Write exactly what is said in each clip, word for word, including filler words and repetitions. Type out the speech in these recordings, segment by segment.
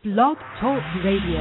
Blog Talk Radio.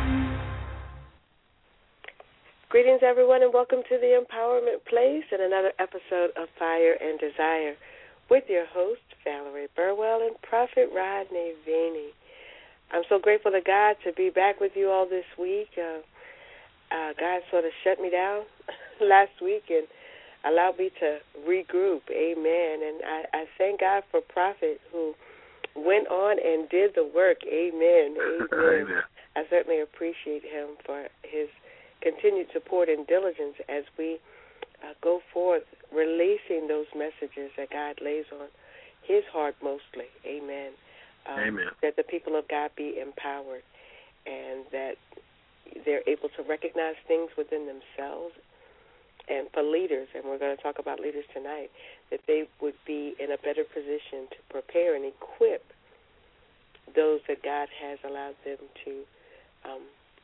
Greetings, everyone, and welcome to the Empowerment Place and another episode of Fire and Desire with your host, Valerie Burwell, and Prophet Rodney Vaney. I'm so grateful to God to be back with you all this week. Uh, uh, God sort of shut me down last week and allowed me to regroup. Amen. And I, I thank God for Prophet who went on and did the work. Amen. Amen. Amen. I certainly appreciate him for his continued support and diligence as we uh, go forth releasing those messages that God lays on his heart mostly. Amen. Um, Amen. That the people of God be empowered and that they're able to recognize things within themselves. And for leaders, and we're going to talk about leaders tonight, that they would be in a better position to prepare and equip those that God has allowed them to um,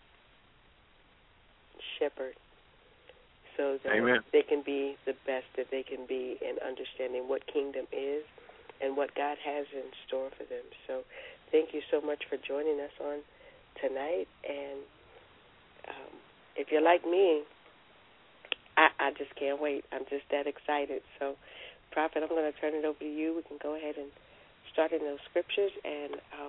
shepherd so that Amen. they can be the best that they can be in understanding what kingdom is and what God has in store for them. So thank you so much for joining us on tonight. And um, if you're like me, I, I just can't wait. I'm just that excited. So, Prophet, I'm going to turn it over to you. We can go ahead and start in those scriptures and um,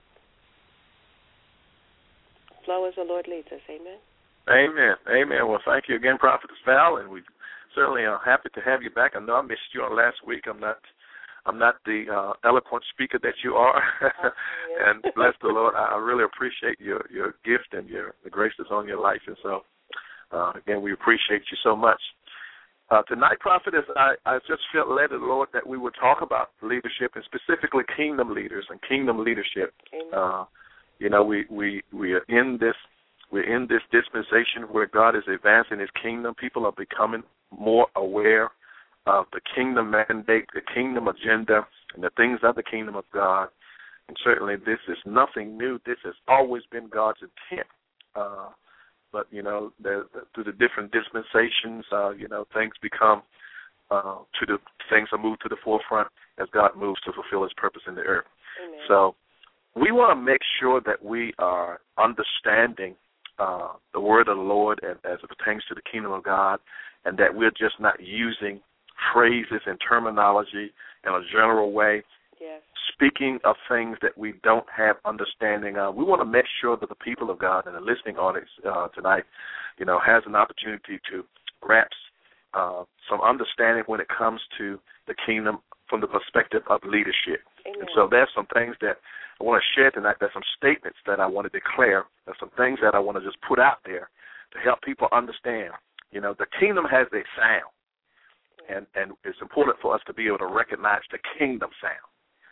flow as the Lord leads us. Amen. Amen. Amen. Well, thank you again, Prophetess Val, and we certainly are happy to have you back. I know I missed you on last week. I'm not I'm not the uh, eloquent speaker that you are. Oh, and bless the Lord. I really appreciate your, your gift and your the grace that's on your life. And so, uh, again, we appreciate you so much. Uh, tonight, Prophetess, I, I just felt led of the Lord that we would talk about leadership and specifically kingdom leaders and kingdom leadership. Uh, you know, we, we, we are in this We're in this dispensation where God is advancing his kingdom. People are becoming more aware of the kingdom mandate, the kingdom agenda, and the things of the kingdom of God. And certainly this is nothing new. This has always been God's intent. Uh, but, you know, the, the, through the different dispensations, uh, you know, things become, uh, to the things are moved to the forefront as God moves to fulfill his purpose in the earth. Amen. So we want to make sure that we are understanding Uh, the word of the Lord as, as it pertains to the kingdom of God, and that we're just not using phrases and terminology in a general way, yes. speaking of things that we don't have understanding of. We want to make sure that the people of God and the listening audience uh, tonight, you know, has an opportunity to grasp uh, some understanding when it comes to the kingdom from the perspective of leadership. Amen. And so there's some things that I want to share tonight. There's some statements that I want to declare. There's some things that I want to just put out there to help people understand. You know, the kingdom has a sound, and, and it's important for us to be able to recognize the kingdom sound,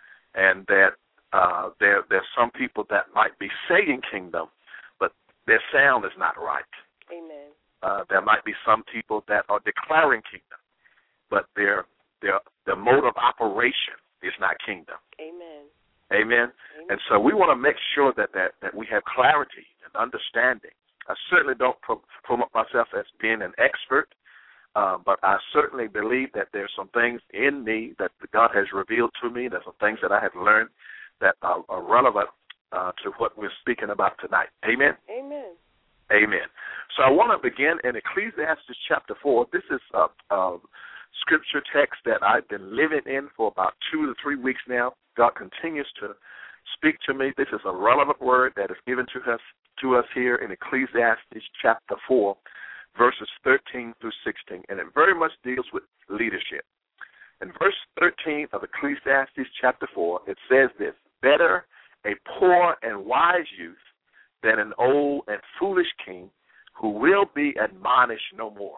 and that uh, there there's some people that might be saying kingdom, but their sound is not right. Amen. Uh, there might be some people that are declaring kingdom, but their their their mode of operation is not kingdom. Amen. Amen. Amen. And so we want to make sure that, that, that we have clarity and understanding. I certainly don't pro- promote myself as being an expert, uh, but I certainly believe that there's some things in me that God has revealed to me. There's some things that I have learned that are, are relevant uh, to what we're speaking about tonight. Amen. Amen. Amen. So I want to begin in Ecclesiastes chapter four. This is a, a scripture text that I've been living in for about two to three weeks now. God continues to speak to me. This is a relevant word that is given to us to us here in Ecclesiastes chapter four, verses thirteen through sixteen, and it very much deals with leadership. In verse thirteen of Ecclesiastes chapter four, it says this: "Better a poor and wise youth than an old and foolish king who will be admonished no more."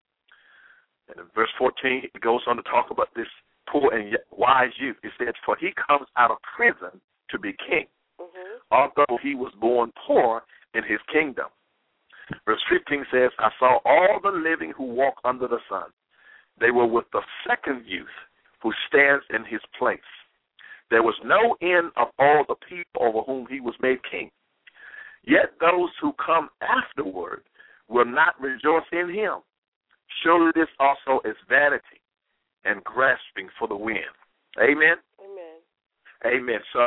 And in verse fourteen, it goes on to talk about this poor and wise youth. It says, "For he comes out of prison to be king, mm-hmm. although he was born poor in his kingdom." Verse fifteen says, "I saw all the living who walk under the sun. They were with the second youth who stands in his place. There was no end of all the people over whom he was made king. Yet those who come afterward will not rejoice in him. Surely this also is vanity and grasping for the wind." Amen? Amen. Amen. So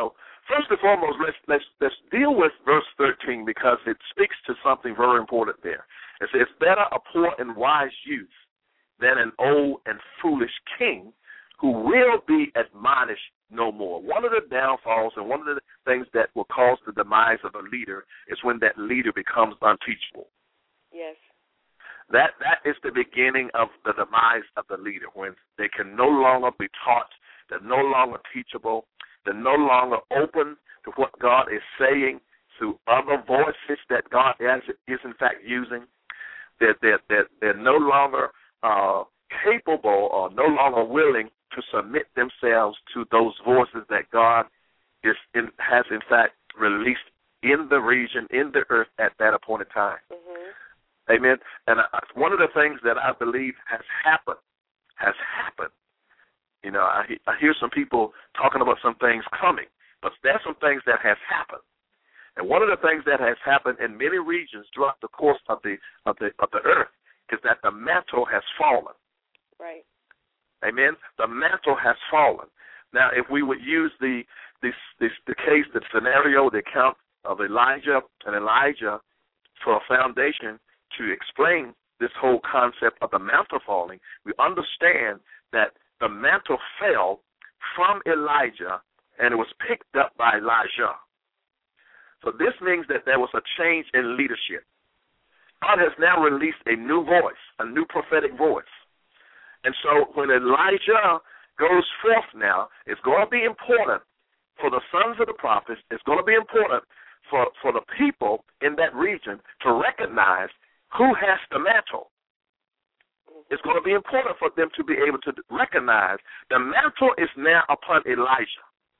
First and foremost, let's let's let's deal with verse thirteen because it speaks to something very important there. It says, "It's better a poor and wise youth than an old and foolish king who will be admonished no more." One of the downfalls and one of the things that will cause the demise of a leader is when that leader becomes unteachable. Yes. That that is the beginning of the demise of the leader, when they can no longer be taught, they're no longer teachable, they're no longer open to what God is saying through other voices that God is, is in fact using. They're, they're, they're, they're no longer uh, capable or no longer willing to submit themselves to those voices that God is in, has in fact released in the region, in the earth at that appointed time. Mm-hmm. Amen. And I, one of the things that I believe has happened, has happened, you know, I, I hear some people talking about some things coming, but there's some things that has happened. And one of the things that has happened in many regions throughout the course of the of the of the earth is that the mantle has fallen. Right. Amen. The mantle has fallen. Now, if we would use the this this the case, the scenario, the account of Elijah and Elijah for a foundation to explain this whole concept of the mantle falling, we understand that the mantle fell from Elijah and it was picked up by Elijah. So this means that there was a change in leadership. God has now released a new voice, a new prophetic voice. And so when Elijah goes forth now, it's going to be important for the sons of the prophets, it's going to be important for, for the people in that region to recognize who has the mantle. It's going to be important for them to be able to recognize the mantle is now upon Elijah.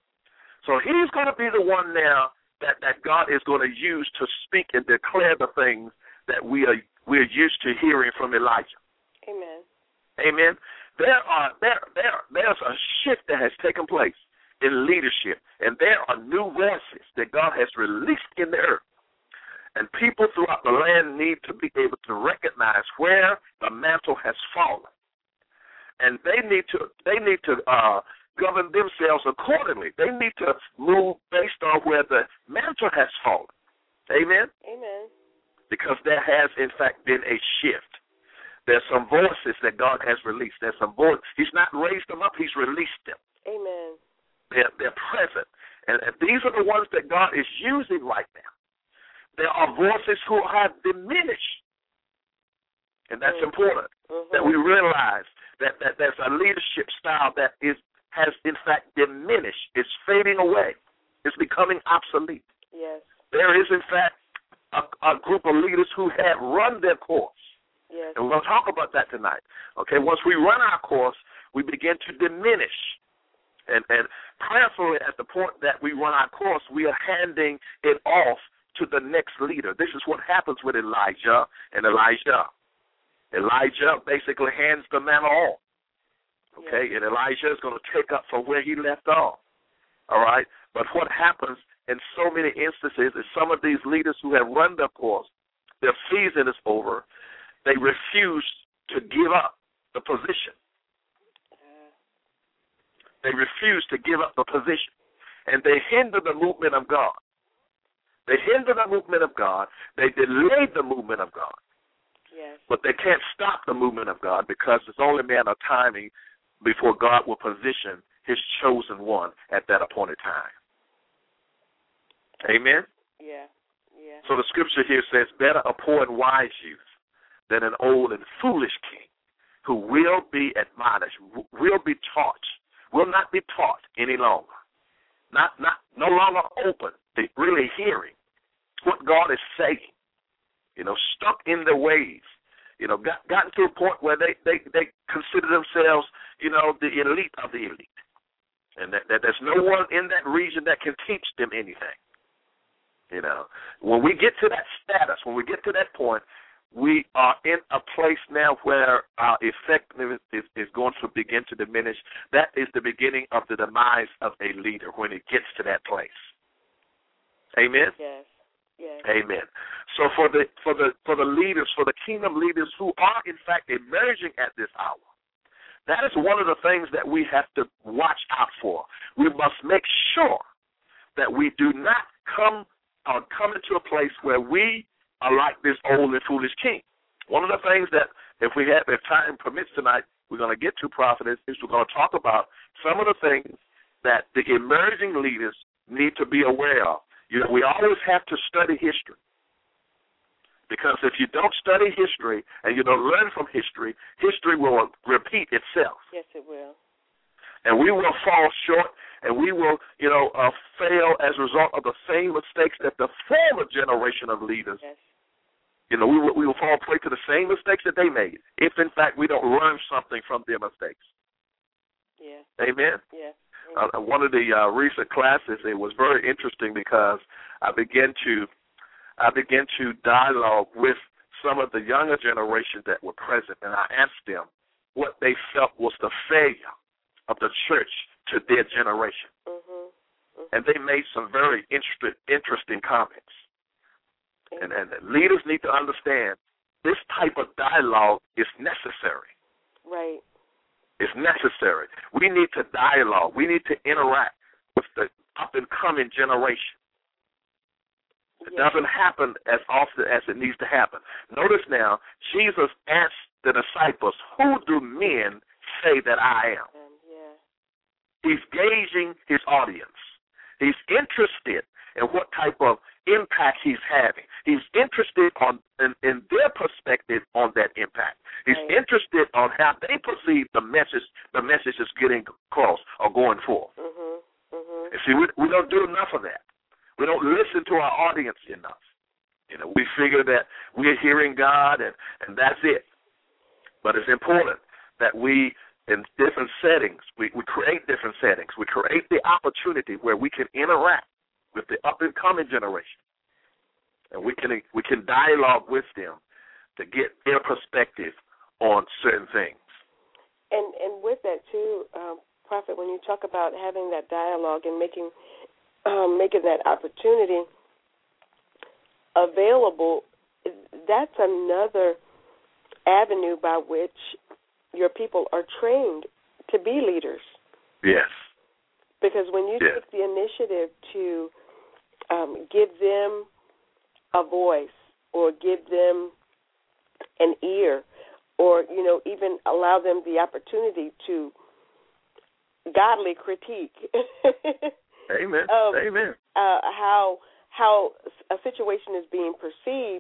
So he's going to be the one now that, that God is going to use to speak and declare the things that we are we're used to hearing from Elijah. Amen. Amen. There are there there there's a shift that has taken place in leadership, and there are new voices that God has released in the earth. And people throughout the land need to be able to recognize where the mantle has fallen, and they need to they need to uh, govern themselves accordingly. They need to move based on where the mantle has fallen. Amen. Amen. Because there has in fact been a shift. There's some voices that God has released. There's some voices. He's not raised them up. He's released them. Amen. They're, they're present, and, and these are the ones that God is using right now. There are voices who have diminished, and that's mm-hmm. important, mm-hmm. that we realize that, that there's a leadership style that is has, in fact, diminished. It's fading away. It's becoming obsolete. Yes. There is, in fact, a, a group of leaders who have run their course, yes. and we're going to talk about that tonight. Okay, once we run our course, we begin to diminish. And, and prayerfully, at the point that we run our course, we are handing it off to the next leader. This is what happens with Elijah and Elijah. Elijah basically hands the mantle on. Okay, yes. And Elijah is going to take up from where he left off. All right? But what happens in so many instances is some of these leaders who have run their course, their season is over, they refuse to give up the position. They refuse to give up the position, and they hinder the movement of God. They hinder the movement of God. They delay the movement of God. Yes. But they can't stop the movement of God because it's only a matter of timing before God will position his chosen one at that appointed time. Amen? Yeah. Yeah. So the scripture here says, better a poor and wise youth than an old and foolish king who will be admonished, will be taught, will not be taught any longer. Not, not, no longer open to really hearing what God is saying. You know, stuck in their ways. You know, got, gotten to a point where they, they, they consider themselves, you know, the elite of the elite. And that, that there's no one in that region that can teach them anything. You know, when we get to that status, when we get to that point, we are in a place now where our effectiveness is, is going to begin to diminish. That is the beginning of the demise of a leader when it gets to that place. Amen? Yes. Yes. Amen. So for the for the for the leaders, for the kingdom leaders who are in fact emerging at this hour, that is one of the things that we have to watch out for. We must make sure that we do not come uh, come into a place where we are like this old and foolish king. One of the things that, if we have, if time permits tonight, we're going to get to, Prophet, is, is we're going to talk about some of the things that the emerging leaders need to be aware of. You know, we always have to study history. Because if you don't study history and you don't learn from history, history will repeat itself. Yes, it will. And we will fall short, and we will, you know, uh, fail as a result of the same mistakes that the former generation of leaders, yes. you know, we will, we will fall prey to the same mistakes that they made, if, in fact, we don't learn something from their mistakes. Yeah. Amen? Yeah. Uh, one of the uh, recent classes, it was very interesting because I began to I began to dialogue with some of the younger generations that were present, and I asked them what they felt was the failure of the church to their generation. Mm-hmm. Mm-hmm. And they made some very interest, interesting comments. Mm-hmm. And, and leaders need to understand this type of dialogue is necessary. Right. It's necessary. We need to dialogue. We need to interact with the up-and-coming generation. It yes. doesn't happen as often as it needs to happen. Notice now, Jesus asked the disciples, who do men say that I am? Um, yeah. He's gauging his audience. He's interested in what type of impact he's having. He's interested on, in, in their perspective on that impact. He's right. interested on how they perceive the message the message is getting across or going forth. Mm-hmm. Mm-hmm. And see, we, we don't do enough of that. We don't listen to our audience enough. You know, we figure that we're hearing God and, and that's it. But it's important that we, in different settings, we, we create different settings. We create the opportunity where we can interact with the up-and-coming generation. And we can we can dialogue with them to get their perspective on certain things. And and with that, too, um, Prophet, when you talk about having that dialogue and making Um, making that opportunity available, that's another avenue by which your people are trained to be leaders. Yes. Because when you yes. take the initiative to um, give them a voice or give them an ear or, you know, even allow them the opportunity to godly critique Amen. Um, Amen. Uh, how how a situation is being perceived,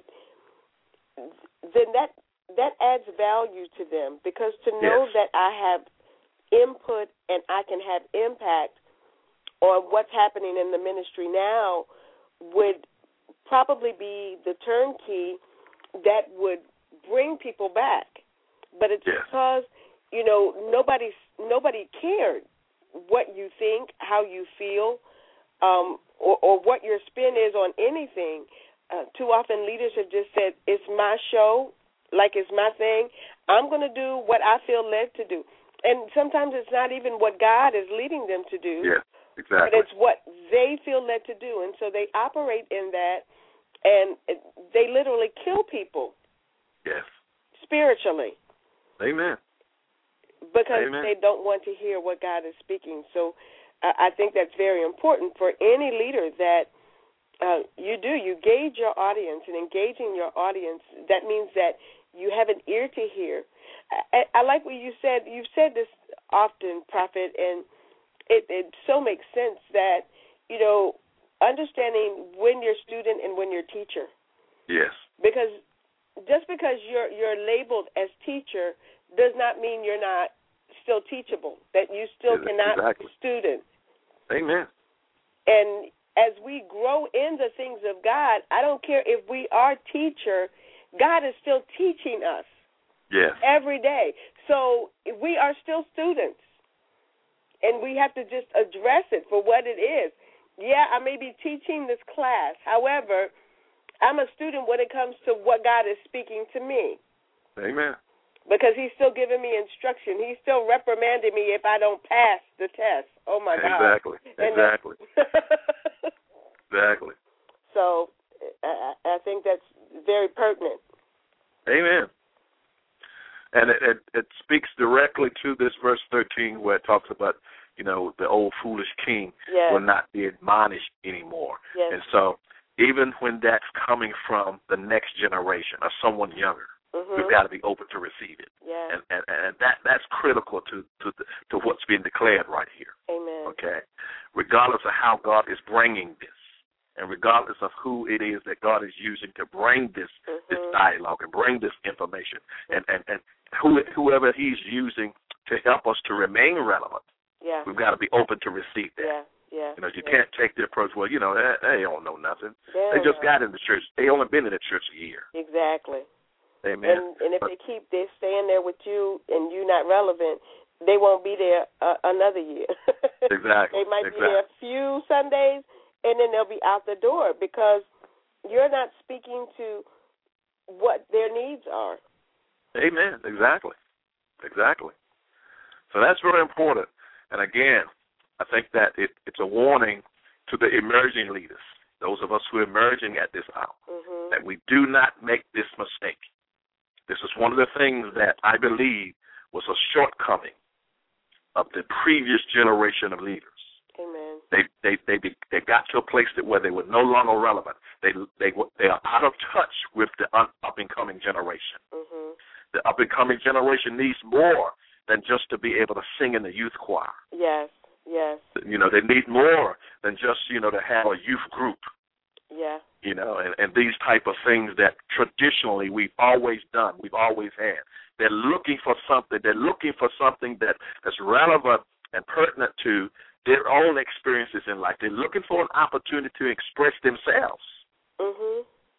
then that that adds value to them because to know yes. that I have input and I can have impact on what's happening in the ministry now would probably be the turnkey that would bring people back. But it's yes. because, you know, nobody nobody cared what you think, how you feel, um, or, or what your spin is on anything. Uh, too often leaders have just said, it's my show, like it's my thing. I'm going to do what I feel led to do. And sometimes it's not even what God is leading them to do. Yeah, exactly. But it's what they feel led to do. And so they operate in that, and they literally kill people. Yes. Spiritually. Amen. Because Amen. they don't want to hear what God is speaking. So uh, I think that's very important for any leader that uh, you do. You gauge your audience, and engaging your audience, that means that you have an ear to hear. I, I like what you said. You've said this often, Prophet, and it, it so makes sense that, you know, understanding when you're student and when you're teacher. Yes. Because just because you're you're labeled as teacher does not mean you're not still teachable, that you still yeah, cannot exactly. be student. Amen. And as we grow in the things of God, I don't care if we are teacher, God is still teaching us yes. every day. So we are still students, and we have to just address it for what it is. Yeah, I may be teaching this class. However, I'm a student when it comes to what God is speaking to me. Amen. Because he's still giving me instruction. He's still reprimanding me if I don't pass the test. Oh, my God. Exactly. Exactly. Exactly. So I, I think that's very pertinent. Amen. And And it, it, it speaks directly to this verse thirteen where it talks about, you know, the old foolish king yes. will not be admonished anymore. Yes. And so even when that's coming from the next generation or someone younger, mm-hmm. we've got to be open to receive it. Yes. And, and, and that that's critical to, to, to what's being declared right here. Amen. Okay? Regardless of how God is bringing this, and regardless of who it is that God is using to bring this mm-hmm. this dialogue and bring this information, and, and, and who, whoever he's using to help us to remain relevant, yeah. we've got to be open to receive that. Yeah, yeah. You know, you yeah. can't take the approach, well, you know, they, they don't know nothing. They, they just know. got in the church. They only been in the church a year. Exactly. Amen. And, and if but, they keep they staying there with you and you not relevant, they won't be there uh, another year. Exactly. They might exactly. be there a few Sundays, and then they'll be out the door because you're not speaking to what their needs are. Amen. Exactly. Exactly. So that's very important. And again, I think that it, it's a warning to the emerging leaders, those of us who are emerging at this hour, mm-hmm. that we do not make this mistake. This is one of the things that I believe was a shortcoming of the previous generation of leaders. Amen. They they they they got to a place that where they were no longer relevant. They they they are out of touch with the up and coming generation. Mm-hmm. The up and coming generation needs more than just to be able to sing in the youth choir. Yes, yes. You know, they need more than just, you know, to have a youth group. Yeah. You know, and, and these type of things that traditionally we've always done, we've always had. They're looking for something. They're looking for something that is relevant and pertinent to their own experiences in life. They're looking for an opportunity to express themselves. Mm-hmm.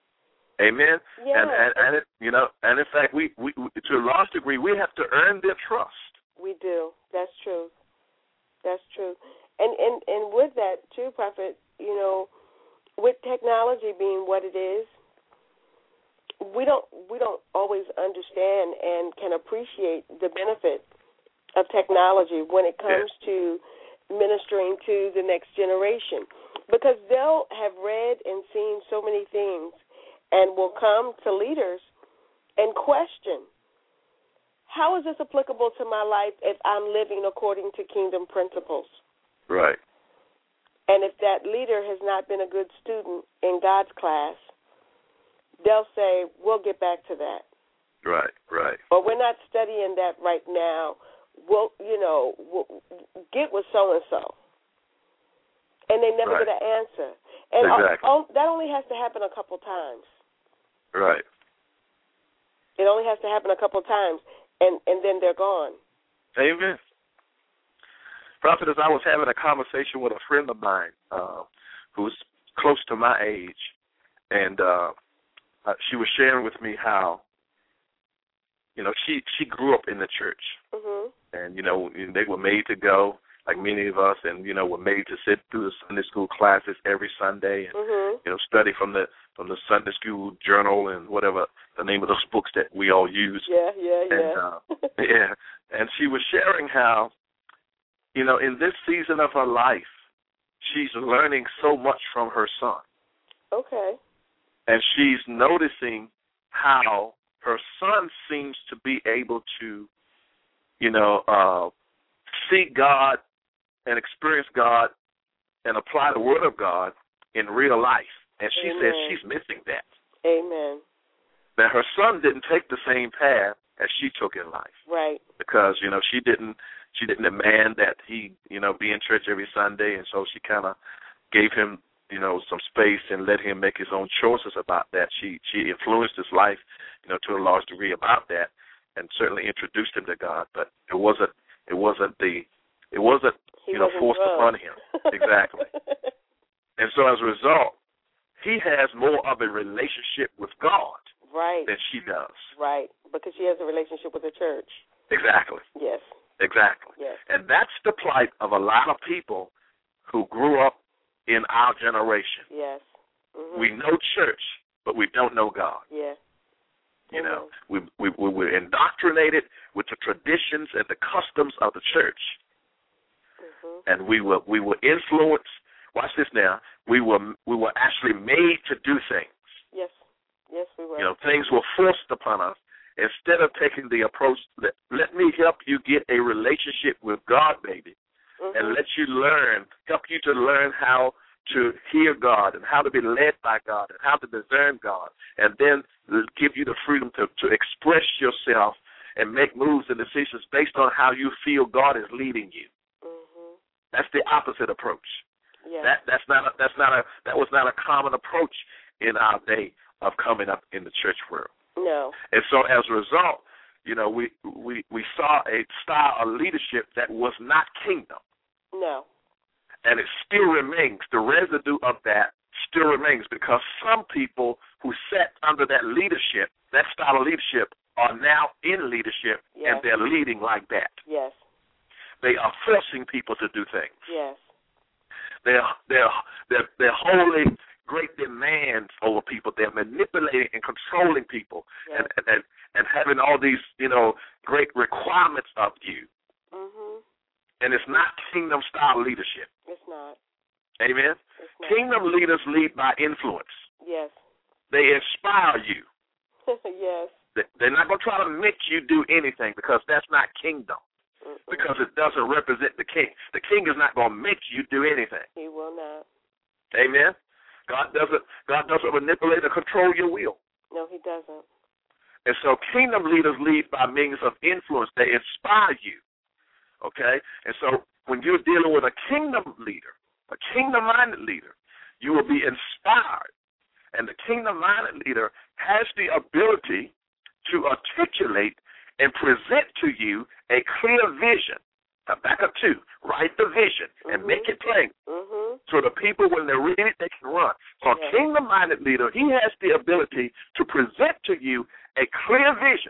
Amen. Yeah. And and, and it, you know, and in fact, we, we, we to a large degree we have to earn their trust. We do. That's true. That's true. And and and with that too, Prophet, you know, with technology being what it is, we don't we don't always understand and can appreciate the benefit of technology when it comes yeah. to ministering to the next generation, because they'll have read and seen so many things and will come to leaders and question, how is this applicable to my life if I'm living according to kingdom principles? Right. And if that leader has not been a good student in God's class, they'll say, we'll get back to that. Right, right. Or we're not studying that right now. We'll, you know, we'll get with so-and-so. And they never right. get an answer. And exactly. all, all, that only has to happen a couple times. Right. It only has to happen a couple times, and, and then they're gone. Amen. Prophet, as I was having a conversation with a friend of mine uh, who's close to my age, and uh, uh, she was sharing with me how, you know, she, she grew up in the church. Mm-hmm. And, you know, they were made to go, like many of us, and, you know, were made to sit through the Sunday school classes every Sunday and, mm-hmm. you know, study from the from the Sunday school journal and whatever the name of those books that we all use. Yeah, yeah, and, yeah. Uh, yeah. And she was sharing how, you know, in this season of her life, she's learning so much from her son. Okay. And she's noticing how her son seems to be able to, you know, uh, see God and experience God and apply the Word of God in real life. And she Amen. says she's missing that. Amen. Now, her son didn't take the same path as she took in life. Right. Because, you know, she didn't she didn't demand that he, you know, be in church every Sunday, and so she kind of gave him, you know, some space and let him make his own choices about that. She she influenced his life, you know, to a large degree about that, and certainly introduced him to God. But it wasn't it wasn't the it wasn't he you know wasn't forced drugged. upon him. Exactly. And so as a result, he has more of a relationship with God right. than she does. Right, because she has a relationship with the church. Exactly. Yes. Exactly. Yes. And that's the plight of a lot of people who grew up in our generation. Yes. Mm-hmm. We know church, but we don't know God. Yeah. You mm-hmm. know, we, we we were indoctrinated with the traditions and the customs of the church, mm-hmm. and we were we were influenced. Watch this now. We were we were actually made to do things. Yes. Yes, we were. You know, things were forced upon us, instead of taking the approach, let, let me help you get a relationship with God, baby, mm-hmm. and let you learn, help you to learn how to hear God and how to be led by God and how to discern God, and then give you the freedom to, to express yourself and make moves and decisions based on how you feel God is leading you. Mm-hmm. That's the opposite approach. Yeah. That that's not a, that's not a that was not a common approach in our day of coming up in the church world. No. And so as a result, you know, we we, we saw a style of leadership that was not kingdom. No. And it still remains. The residue of that still remains because some people who sat under that leadership, that style of leadership, are now in leadership, yes. and they're leading like that. Yes. They are forcing people to do things. Yes. They're they're they're, they're holding great demands over people. They're manipulating and controlling people, yes. and, and and having all these you know great requirements of you. Mm-hmm. And it's not kingdom-style leadership. It's not. Amen? It's not. Kingdom leaders lead by influence. Yes. They inspire you. Yes. They're not going to try to make you do anything because that's not kingdom. Mm-mm. Because it doesn't represent the king. The king is not going to make you do anything. He will not. Amen? God doesn't, God doesn't manipulate or control your will. No, he doesn't. And so kingdom leaders lead by means of influence. They inspire you. Okay? And so when you're dealing with a kingdom leader, a kingdom-minded leader, you will be inspired. And the kingdom-minded leader has the ability to articulate and present to you a clear vision. Now, back up to, write the vision and mm-hmm. make it plain. Mm-hmm. So the people, when they read it, they can run. So a yes. kingdom-minded leader, he has the ability to present to you a clear vision.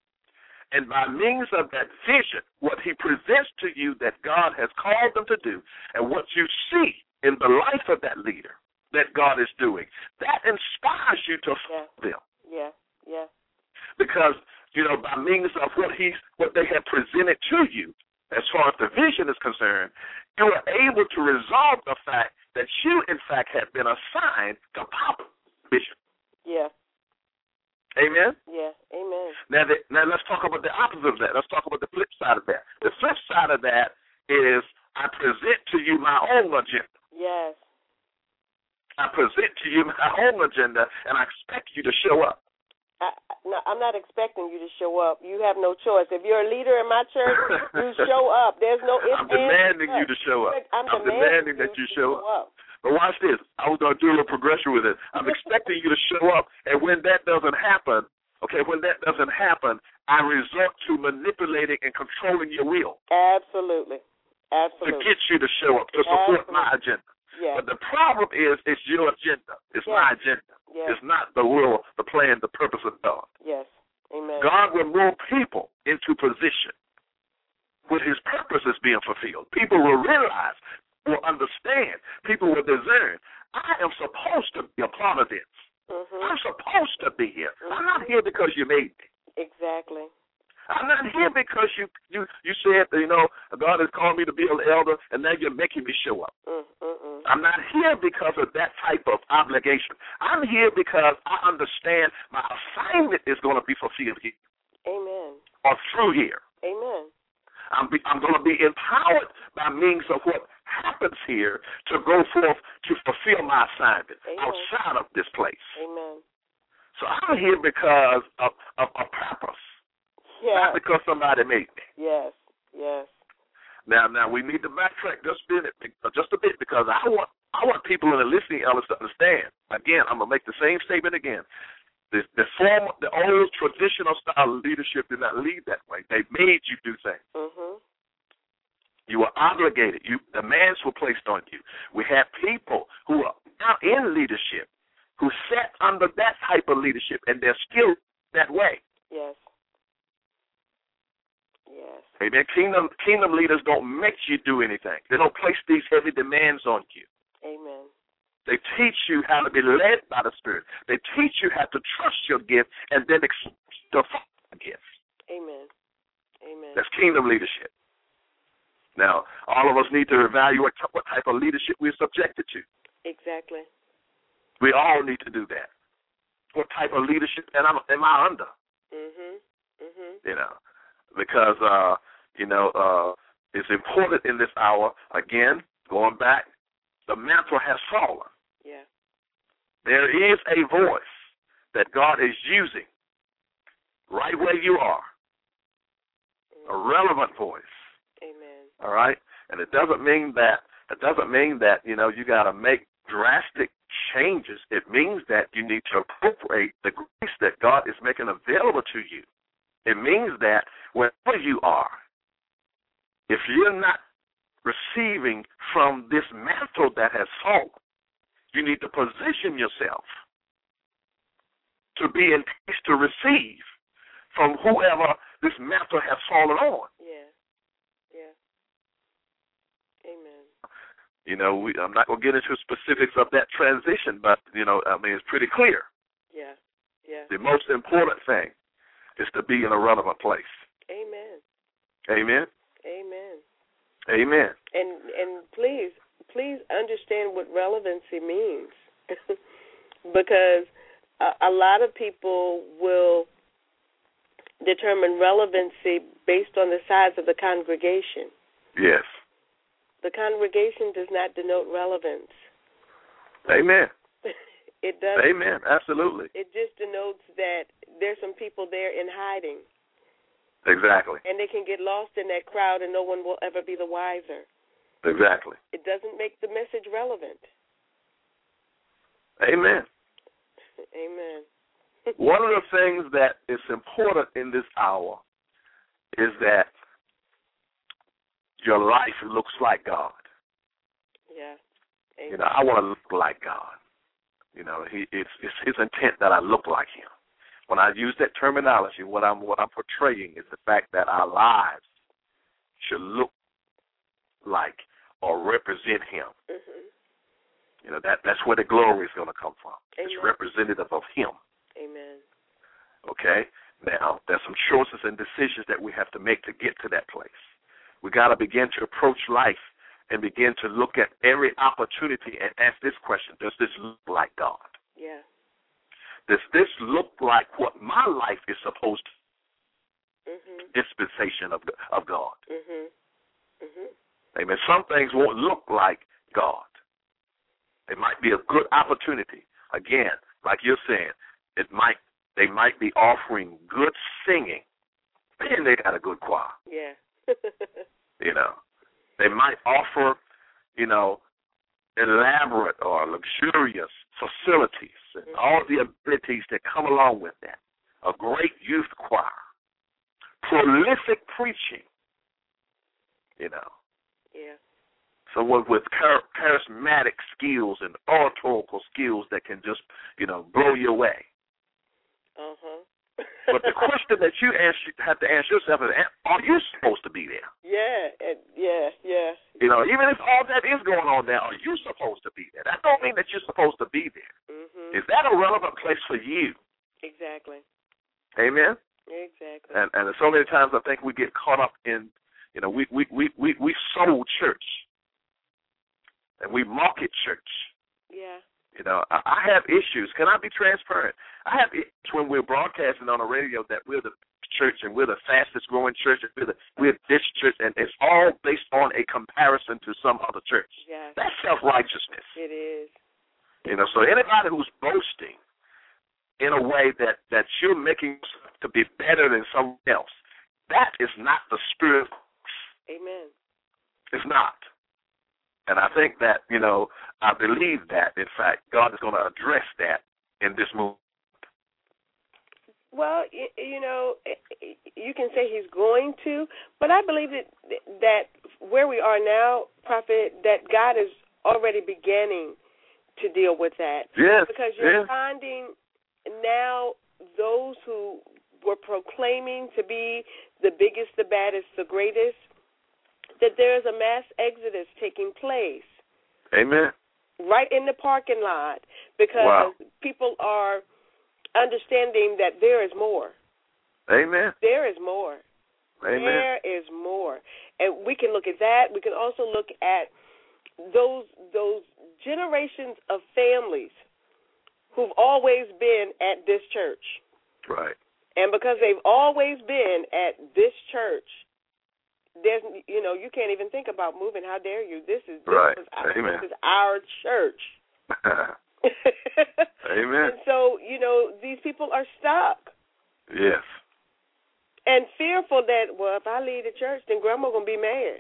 And by means of that vision, what he presents to you that God has called them to do, and what you see in the life of that leader that God is doing, that inspires you to follow yeah. them. Yeah, yeah. Because, you know, by means of what he's, what they have presented to you, as far as the vision is concerned, you are able to resolve the fact that you, in fact, have been assigned the proper vision. Yeah. Amen? Yeah, amen. Now, the, now let's talk about the opposite of that. Let's talk about the flip side of that. The flip side of that is I present to you my own agenda. Yes. I present to you my own agenda, and I expect you to show up. I, no, I'm not expecting you to show up. You have no choice. If you're a leader in my church, you show up. There's no ifs, I'm demanding you to show up. I'm, I'm demanding, demanding that you show up. up. But watch this. I was going to do a little progression with it. I'm expecting you to show up, and when that doesn't happen, okay, when that doesn't happen, I resort to manipulating and controlling your will. Absolutely. Absolutely. To get you to show up, to support Absolutely. my agenda. Yeah. But the problem is it's your agenda. It's yes. my agenda. Yes. It's not the will, the plan, the purpose of God. Yes. Amen. God will move people into position when his purpose is being fulfilled. People will realize, will understand, people will discern, I am supposed to be a part of this. Mm-hmm. I'm supposed to be here. Mm-hmm. I'm not here because you made me. Exactly. I'm not here because you, you, you said, you know, God has called me to be an elder, and now you're making me show up. Mm-mm. I'm not here because of that type of obligation. I'm here because I understand my assignment is going to be fulfilled here. Amen. Or through here. Amen. I'm, be, I'm going to be empowered by means of what happens here to go forth to fulfill my assignment Amen. outside of this place. Amen. So I'm here because of, of a purpose, yeah. not because somebody made me. Yes, yes. Now, now we need to backtrack just a bit, just a bit, because I want I want people in the listening elders to understand. Again, I'm gonna make the same statement again. The, the form, the old traditional style of leadership did not lead that way. They made you do things. Mm-hmm. You were obligated. You, demands were placed on you. We have people who are now in leadership who sat under that type of leadership, and they're still that way. Yes. Yes. Amen. Kingdom, kingdom leaders don't make you do anything. They don't place these heavy demands on you. Amen. They teach you how to be led by the Spirit. They teach you how to trust your gift and then accept the gift. Amen. Amen. That's kingdom leadership. Now, all of us need to evaluate what type of leadership we're subjected to. Exactly. We all need to do that. What type of leadership am I, am I under? Mm-hmm. Mhm. You know, because uh, you know uh, it's important in this hour. Again, going back, the mantle has fallen. Yeah. There is a voice that God is using right where you are, Mhm. a relevant voice. Amen. All right, and it doesn't mean that it doesn't mean that you know you got to make drastic changes. It means that you need to appropriate the grace that God is making available to you. It means that wherever you are, if you're not receiving from this mantle that has fallen, you need to position yourself to be in place to receive from whoever this mantle has fallen on. Yeah. Yeah. Amen. You know, we, I'm not going to get into specifics of that transition, but, you know, I mean, it's pretty clear. Yeah. Yeah. The most important thing is to be in a relevant place. Amen. Amen? Amen. Amen. And and please, please understand what relevancy means. Because a, a lot of people will determine relevancy based on the size of the congregation. Yes. The congregation does not denote relevance. Amen. It does. Amen. Absolutely. It just denotes that there's some people there in hiding. Exactly. And they can get lost in that crowd and no one will ever be the wiser. Exactly. It doesn't make the message relevant. Amen. Amen. One of the things that is important in this hour is that your life looks like God. Yeah. Amen. You know, I want to look like God. You know, he, it's, it's his intent that I look like him. When I use that terminology, what I'm what I'm portraying is the fact that our lives should look like or represent him. Mm-hmm. You know, that that's where the glory is going to come from. Amen. It's representative of him. Amen. Okay? Now, there's some choices and decisions that we have to make to get to that place. We got to begin to approach life and begin to look at every opportunity and ask this question: does this look like God? Yeah. Does this look like what my life is supposed to be? Mm-hmm. Dispensation of of God. Mm-hmm. Mm-hmm. Amen. Some things won't look like God. It might be a good opportunity. Again, like you're saying, it might they might be offering good singing, and they got a good choir. Yeah. You know, they might offer, you know, elaborate or luxurious facilities and mm-hmm. all the abilities that come along with that. A great youth choir, prolific preaching, you know. Yeah. Someone with char- charismatic skills and oratorical skills that can just, you know, blow you away. Uh-huh. But the question that you answer, have to answer yourself is, are you supposed to be there? Yeah, and yeah, yeah. You know, even if all that is going on there, are you supposed to be there? That don't mean that you're supposed to be there. Mm-hmm. Is that a relevant place for you? Exactly. Amen? Exactly. And and so many times I think we get caught up in, you know, we we we we, we sold church. And we market church. Yeah. You know, I, I have issues. Can I be transparent? I have issues when we're broadcasting on the radio that we're the church and we're the fastest growing church and we're, the, we're this church, and it's all based on a comparison to some other church. Yeah. That's self-righteousness. It is. You know, so anybody who's boasting in a way that, that you're making to be better than someone else, that is not the spirit. Amen. It's not. And I think that, you know, I believe that, in fact, God is going to address that in this movement. Well, you, you know, you can say he's going to, but I believe that that where we are now, Prophet, that God is already beginning to deal with that. Yes. Because you're yes. finding now those who were proclaiming to be the biggest, the baddest, the greatest, that there is a mass exodus taking place. Amen. Right in the parking lot, because wow. people are understanding that there is more. Amen. There is more. Amen. There is more. And we can look at that. We can also look at those those generations of families who've always been at this church. Right. And because they've always been at this church, there's, you know, you can't even think about moving. How dare you? This is this, right. is, our, Amen. this is our church. Amen. And so, you know, these people are stuck. Yes. And fearful that, well, if I leave the church, then Grandma going to be mad.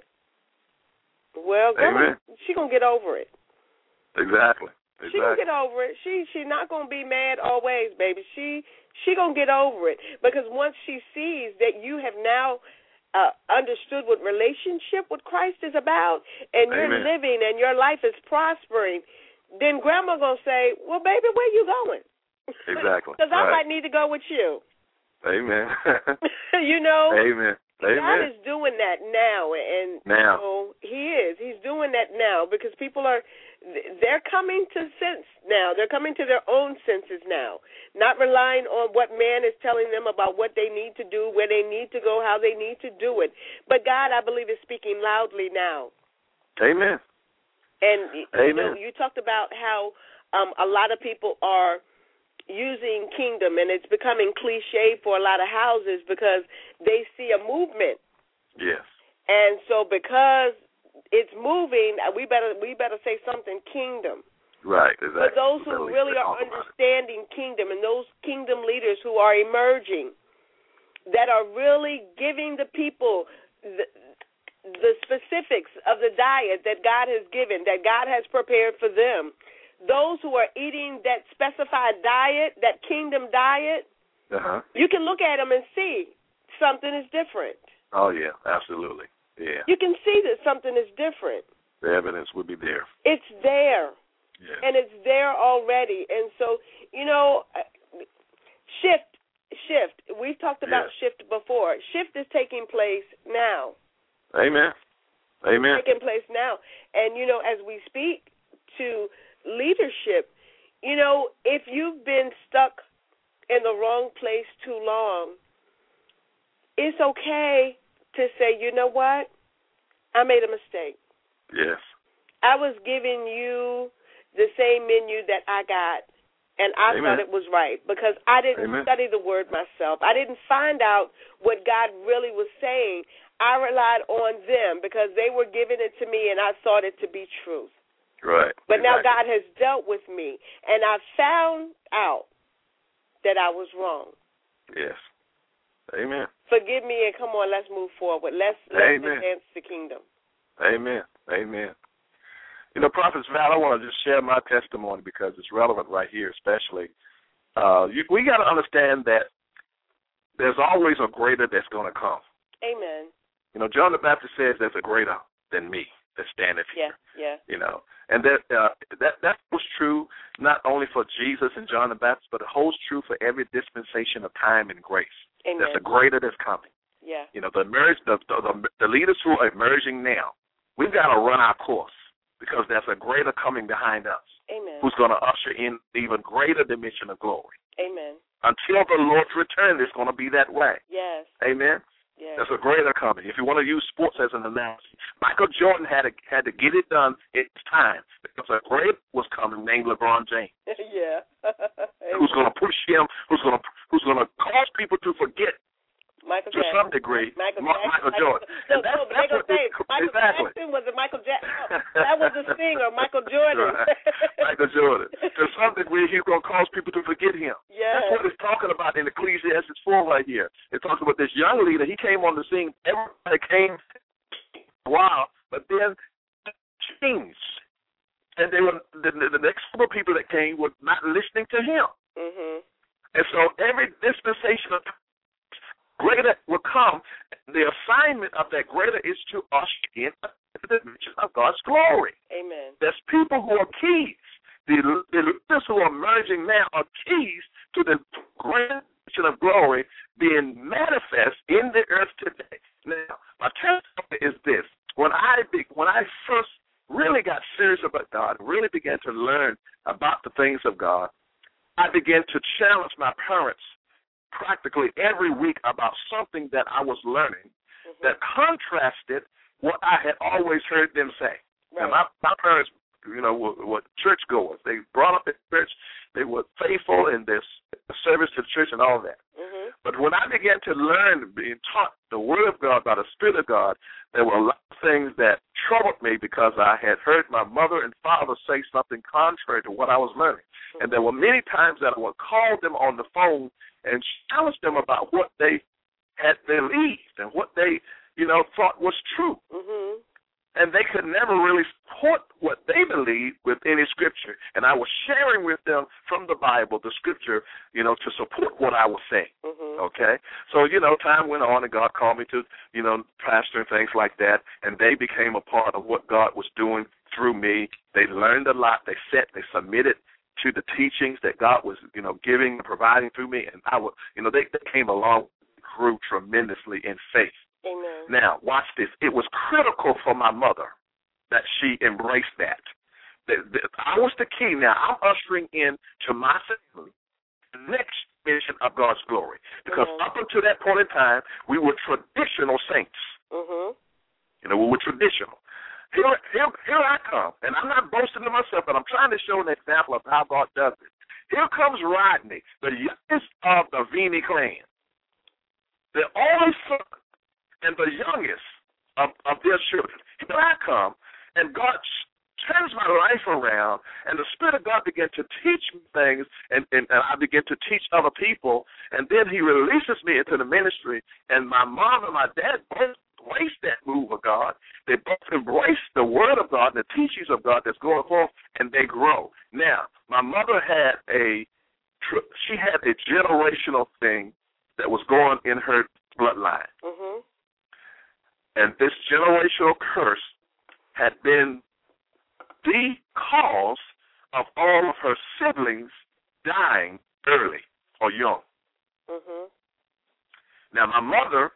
Well, Grandma, she going to get over it. Exactly. Exactly. She going to get over it. She she not going to be mad always, baby. She she going to get over it. Because once she sees that you have now uh, understood what relationship with Christ is about, and you're Amen. living and your life is prospering, then Grandma going to say, well, baby, where you going? Exactly. Because I right. might need to go with you. Amen. You know? Amen. Amen. God is doing that now, and now. You know, He is. He's doing that now because people are, they're coming to sense now. They're coming to their own senses now, not relying on what man is telling them about what they need to do, where they need to go, how they need to do it. But God, I believe, is speaking loudly now. Amen. And Amen. you know, you talked about how um, a lot of people are using kingdom, and it's becoming cliche for a lot of houses because they see a movement. Yes. And so because it's moving, we better we better say something kingdom. Right, exactly. But those who really are understanding kingdom, and those kingdom leaders who are emerging, that are really giving the people the, the specifics of the diet that God has given, that God has prepared for them, those who are eating that specified diet, that kingdom diet, uh-huh. you can look at them and see something is different. Oh, yeah, absolutely. Yeah. You can see that something is different. The evidence would be there. It's there. Yeah. And it's there already. And so, you know, shift, shift. We've talked about yes. shift before. Shift is taking place now. Amen. Amen. It's taking place now. And, you know, as we speak to leadership, you know, if you've been stuck in the wrong place too long, it's okay to say, you know what, I made a mistake. Yes. I was giving you the same menu that I got, and I Amen. thought it was right because I didn't Amen. study the word myself. I didn't find out what God really was saying. I relied on them because they were giving it to me, and I thought it to be truth. Right. But exactly. now God has dealt with me, and I found out that I was wrong. Yes. Amen. Forgive me, and come on, let's move forward. Let's, let's advance the kingdom. Amen. Amen. You know, Prophet Val, I want to just share my testimony because it's relevant right here, especially. Uh, you, we got to understand that there's always a greater that's going to come. Amen. You know, John the Baptist says there's a greater than me that standeth here. Yeah, yeah. You know, and that uh, that that was true not only for Jesus and John the Baptist, but it holds true for every dispensation of time and grace. Amen. There's a greater that's coming. Yeah. You know, the, emerge, the, the the leaders who are emerging now, we've got to run our course because there's a greater coming behind us. Amen. Who's going to usher in even greater dimension of glory. Amen. Until the Lord's return, it's going to be that way. Yes. Amen. Yes. There's a greater coming. If you want to use sports as an analogy, Michael Jordan had to had to get it done in time because a great was coming named LeBron James. Yeah. Who's going to push him? Who's going to who's going to cause people to forget Michael to Jackson. some degree Michael, Ma- Jackson. Michael Jordan. No, no, but they're going to say Michael exactly. Jackson was a Michael Jackson. No, that was the singer, Michael Jordan. Right. Michael Jordan. To some degree, he's going to cause people to forget him. Yes. That's what it's talking about in Ecclesiastes four right here. It talks about this young leader. He came on the scene. Everybody came a while, but then changed. And they were the, the next couple of people that came were not listening to him. Mm-hmm. And so every dispensation of greater will come. The assignment of that greater is to usher in the dimension of God's glory. Amen. There's people who are keys. The, the leaders who are emerging now are keys to the greater dimension of glory being manifest in the earth today. Now, my testimony is this. When I when I first really got serious about God, really began to learn about the things of God, I began to challenge my parents practically every week about something that I was learning mm-hmm. that contrasted what I had always heard them say. Right. Now, my, my parents, you know, were, were churchgoers. They brought up in church. They were faithful in their service to the church and all that. Mm-hmm. But But when I began to learn, being taught the Word of God by the Spirit of God, there were a lot of things that troubled me because I had heard my mother and father say something contrary to what I was learning. And there were many times that I would call them on the phone and challenge them about what they had believed and what they, you know, thought was true. Mm-hmm. And they could never really support what they believed with any scripture. And I was sharing with them from the Bible, the scripture, you know, to support what I was saying. Mm-hmm. Okay? So, you know, time went on and God called me to, you know, pastor and things like that. And they became a part of what God was doing through me. They learned a lot. They sat, they submitted to the teachings that God was, you know, giving and providing through me. And I would, you know, they, they came along, grew tremendously in faith. Amen. Now, watch this. It was critical for my mother that she embraced that. The, the, I was the key. Now, I'm ushering in to my family the next mission of God's glory. Because mm-hmm. up until that point in time, we were traditional saints. Mm-hmm. You know, we were traditional. Here, here, here I come, and I'm not boasting of myself, but I'm trying to show an example of how God does it. Here comes Rodney, the youngest of the Vini clan, the only son and the youngest of, of their children. Here I come, and God turns my life around, and the Spirit of God began to teach me things, and, and, and I began to teach other people, and then he releases me into the ministry, and my mom and my dad both embrace that move of God. They both embrace the Word of God and the teachings of God that's going forth, and they grow. Now, my mother had a, she had a generational thing that was going in her bloodline. Mm-hmm. And this generational curse had been the cause of all of her siblings dying early or young. Mm-hmm. Now, my mother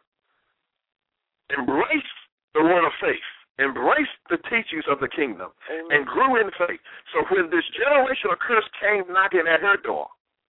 embraced the word of faith, embraced the teachings of the kingdom, Amen. And grew in faith. So when this generational curse came knocking at her door,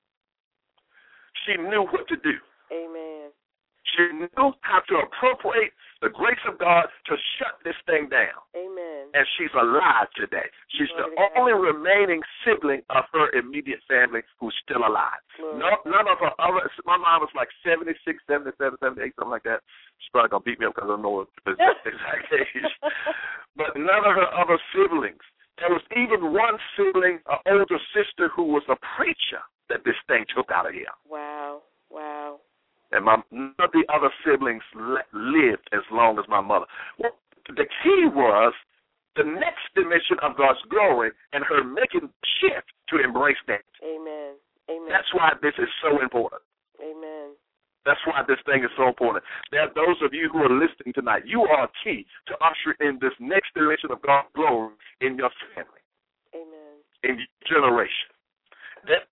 she knew what to do. Amen. She knew how to appropriate the grace of God to shut this thing down. Amen. And she's alive today. She's Glory the only God. remaining sibling of her immediate family who's still alive. No, none of her other, my mom was like seventy-six, seventy-seven, seventy-eight, something like that. She's probably going to beat me up because I don't know the exact age. But none of her other siblings. There was even one sibling, an older sister, who was a preacher that this thing took out of here. Wow, wow. And my, none of the other siblings le- lived as long as my mother. Well, the key was the next dimension of God's glory and her making the shift to embrace that. Amen. Amen. That's why this is so important. Amen. That's why this thing is so important. There are those of you who are listening tonight. You are key to usher in this next dimension of God's glory in your family. Amen. In your generation. That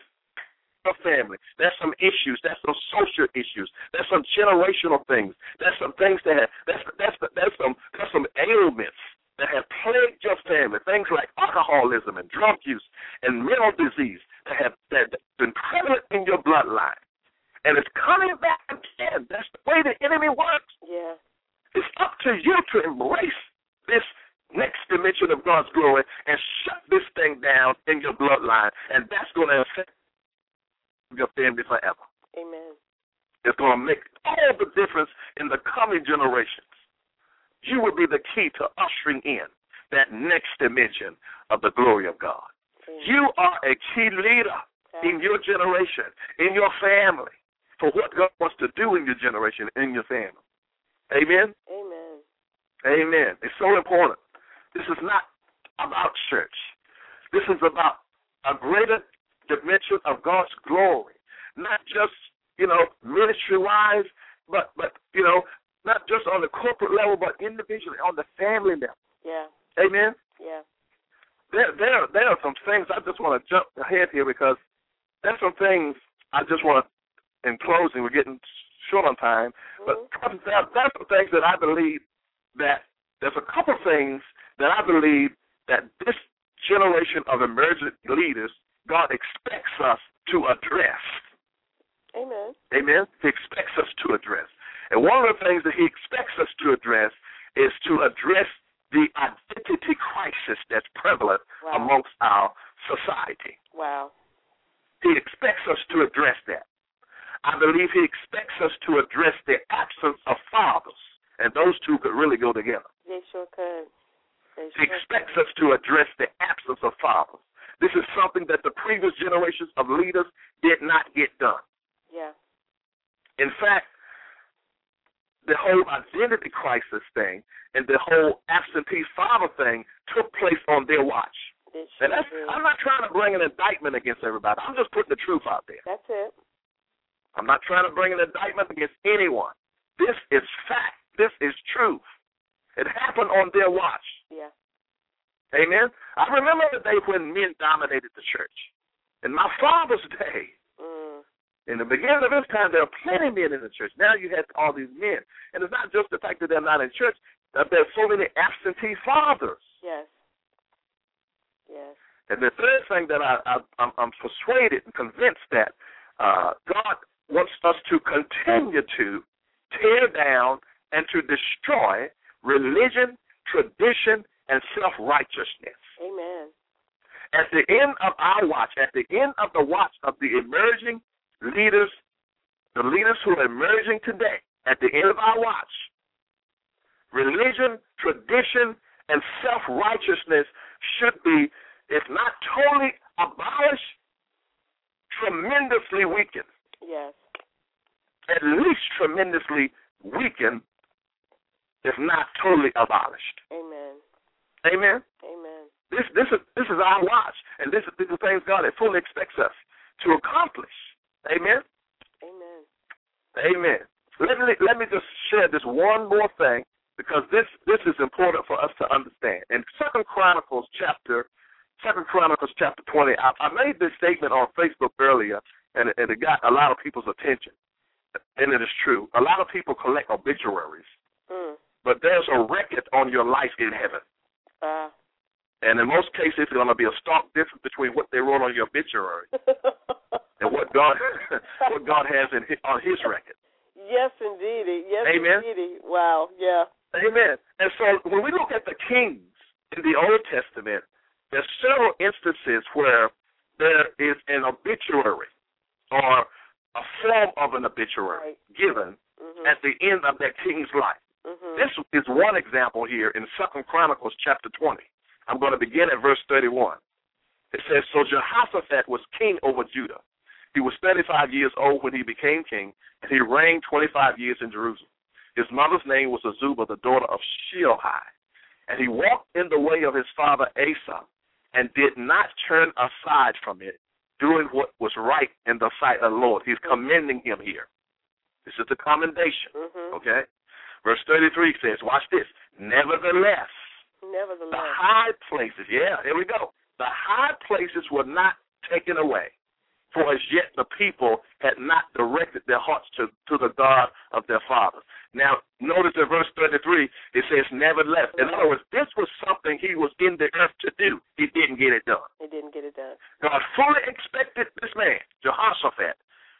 family. There's some issues. There's some social issues. There's some generational things. There's some things that have, that's that's there's some there's some ailments that have plagued your family. Things like alcoholism and drug use and mental disease that have that have been prevalent in your bloodline, and it's coming back again. That's the way the enemy works. Yeah. It's up to you to embrace this next dimension of God's glory and shut this thing down in your bloodline, and that's going to affect your family forever. Amen. It's going to make all the difference in the coming generations. You will be the key to ushering in that next dimension of the glory of God. Amen. You are a key leader okay. in your generation, in your family, for what God wants to do in your generation, in your family. Amen? Amen. Amen. It's so important. This is not about church. This is about a greater dimension of God's glory, not just, you know, ministry-wise, but, but, you know, not just on the corporate level, but individually on the family level. Yeah. Amen? Yeah. There, there, there are some things I just want to jump ahead here because there's some things I just want to, in closing, we're getting short on time, mm-hmm. but there, there's some things that I believe that, there's a couple things that I believe that this generation of emergent leaders God expects us to address. Amen. Amen? He expects us to address. And one of the things that he expects us to address is to address the identity crisis that's prevalent wow. amongst our society. Wow. He expects us to address that. I believe he expects us to address the absence of fathers, and those two could really go together. They sure could. They He sure expects could. us to address the absence of fathers. This is something that the previous generations of leaders did not get done. Yeah. In fact, the whole identity crisis thing and the whole absentee father thing took place on their watch. It And sure that's, did. I'm not trying to bring an indictment against everybody. I'm just putting the truth out there. That's it. I'm not trying to bring an indictment against anyone. This is fact. This is truth. It happened on their watch. Yeah. Amen? I remember the day when men dominated the church. In my father's day, Mm. in the beginning of his time, there were plenty of men in the church. Now you have all these men. And it's not just the fact that they're not in church, that there's so many absentee fathers. Yes. Yes. And the third thing that I, I, I'm, I'm persuaded and convinced that uh, God wants us to continue to tear down and to destroy religion, tradition, and self-righteousness. Amen. At the end of our watch, at the end of the watch of the emerging leaders, the leaders who are emerging today, at the end of our watch, religion, tradition, and self-righteousness should be, if not totally abolished, tremendously weakened. Yes. At least tremendously weakened, if not totally abolished. Amen. Amen? Amen. This this is this is our watch, and this is these are things God fully expects us to accomplish. Amen? Amen. Amen. Let me let me just share this one more thing, because this this is important for us to understand. In Second Chronicles chapter Second Chronicles chapter twenty, I, I made this statement on Facebook earlier, and it, and it got a lot of people's attention. And it is true. A lot of people collect obituaries, Mm. but there's a record on your life in heaven. Uh. And in most cases, it's going to be a stark difference between what they wrote on your obituary and what God what God has in his, on His record. Yes, indeedy. Yes, Amen. indeedy. Wow. Yeah. Amen. And so when we look at the kings in the Old Testament, there's several instances where there is an obituary or a form of an obituary Right. given Mm-hmm. at the end of that king's life. Mm-hmm. This is one example here in Second Chronicles chapter twenty. I'm going to begin at verse thirty-one. It says, So Jehoshaphat was king over Judah. He was thirty-five years old when he became king, and he reigned twenty-five years in Jerusalem. His mother's name was Azubah, the daughter of Shilhi. And he walked in the way of his father Asa, and did not turn aside from it, doing what was right in the sight of the Lord. He's commending him here. This is the commendation, Mm-hmm. okay? Verse thirty-three says, watch this, Nevertheless, Nevertheless. the high places, yeah, here we go. The high places were not taken away, for as yet the people had not directed their hearts to, to the God of their fathers. Now, notice in verse thirty-three, it says, nevertheless. In other words, this was something he was in the earth to do. He didn't get it done. He didn't get it done. God fully expected this man, Jehoshaphat,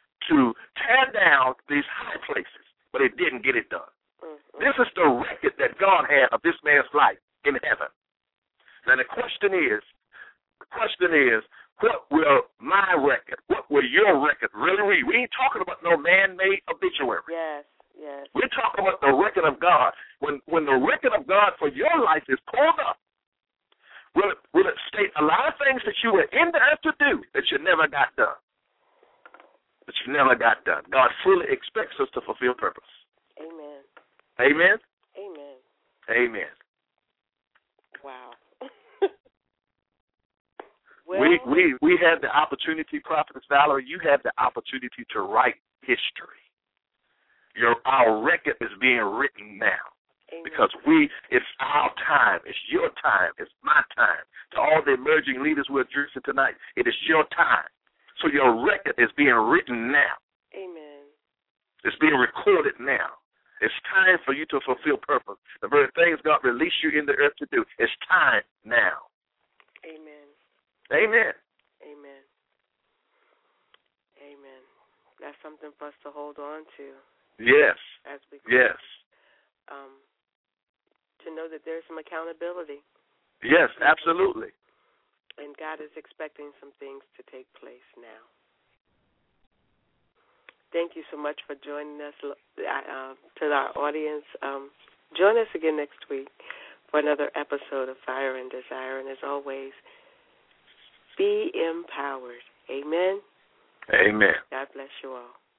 to tear down these high places, but he didn't get it done. Mm-hmm. This is the record that God had of this man's life in heaven. Now the question is, the question is, what will my record, what will your record really read? We ain't talking about no man-made obituary. Yes, yes. We're talking about the record of God. When when the record of God for your life is pulled up, will it, will it state a lot of things that you were in the earth to do that you never got done? That you never got done. God fully expects us to fulfill purpose. Amen. Amen? Amen. Amen. Wow. well, we we we have the opportunity, Prophetess Valerie, you have the opportunity to write history. Your our record is being written now. Amen. Because we, it's our time, it's your time, it's my time. To all the emerging leaders we're addressing tonight, it is your time. So your record is being written now. Amen. It's being recorded now. It's time for you to fulfill purpose. The very things God released you in the earth to do, it's time now. Amen. Amen. Amen. Amen. That's something for us to hold on to. Yes. As we yes. Um, to know that there's some accountability. Yes, absolutely. And God is expecting some things to take place now. thank you so much for joining us. Uh, to our audience, um, join us again next week for another episode of Fire and Desire. And as always, be empowered. Amen. Amen. God bless you all.